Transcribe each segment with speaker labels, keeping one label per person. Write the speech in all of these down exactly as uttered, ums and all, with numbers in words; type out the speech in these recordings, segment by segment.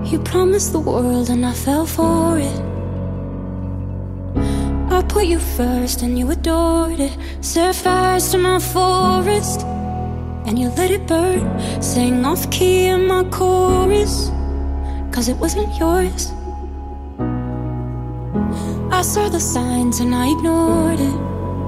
Speaker 1: You promised the world and I fell for it. I put you first and you adored it. Set fires to my forest and you let it burn. Sang off key in my chorus, cause it wasn't yours. I saw the signs and I ignored it.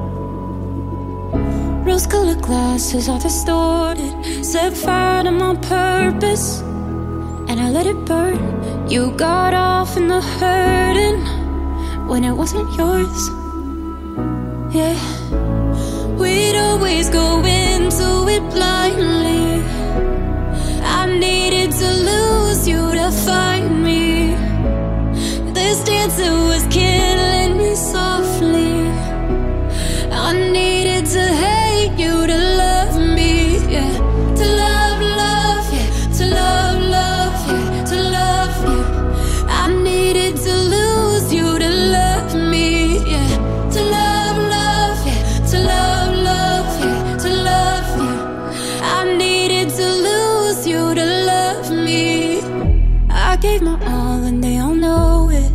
Speaker 1: Rose-colored glasses are distorted. Set fire to my purpose and I let it burn. You got off in the hurting when it wasn't yours. Yeah, we'd always go into it blindly. I needed to lose you to find me. This dancer was killing me softly. I needed to hate you to love me, yeah. To love, love, yeah. To love, love, yeah. To love you. I needed to lose you to love me, yeah. To love, love, yeah. To love, love, yeah. To love you. I needed to lose you to love me. I gave my all and they all know it.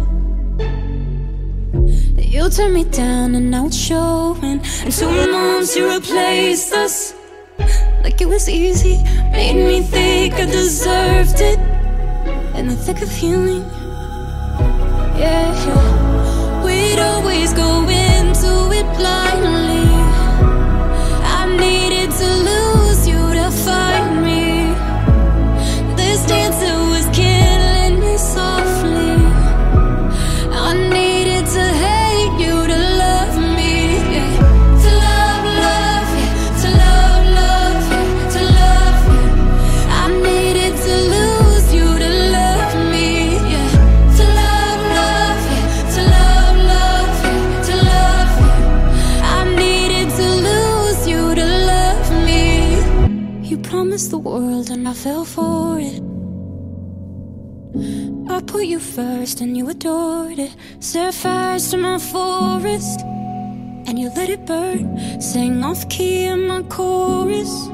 Speaker 1: You turned me down and now it's showing. And two months you replaced us like it was easy. Made me think I deserved it in the thick of healing. Yeah, yeah. We'd always go into it blindly. I needed to lose you to find me. This dancer was killing me softly. I needed to hate you to love me, yeah. To love, love, yeah. To love, love, yeah. To love you. I needed to lose you to love me, yeah. To love, love, yeah. To love, love, yeah. To love you. I needed to lose you to love me. You promised the world and I fell for it. I put you first and you adored it. Set fires to my forest and you let it burn. Sang off key in my chorus,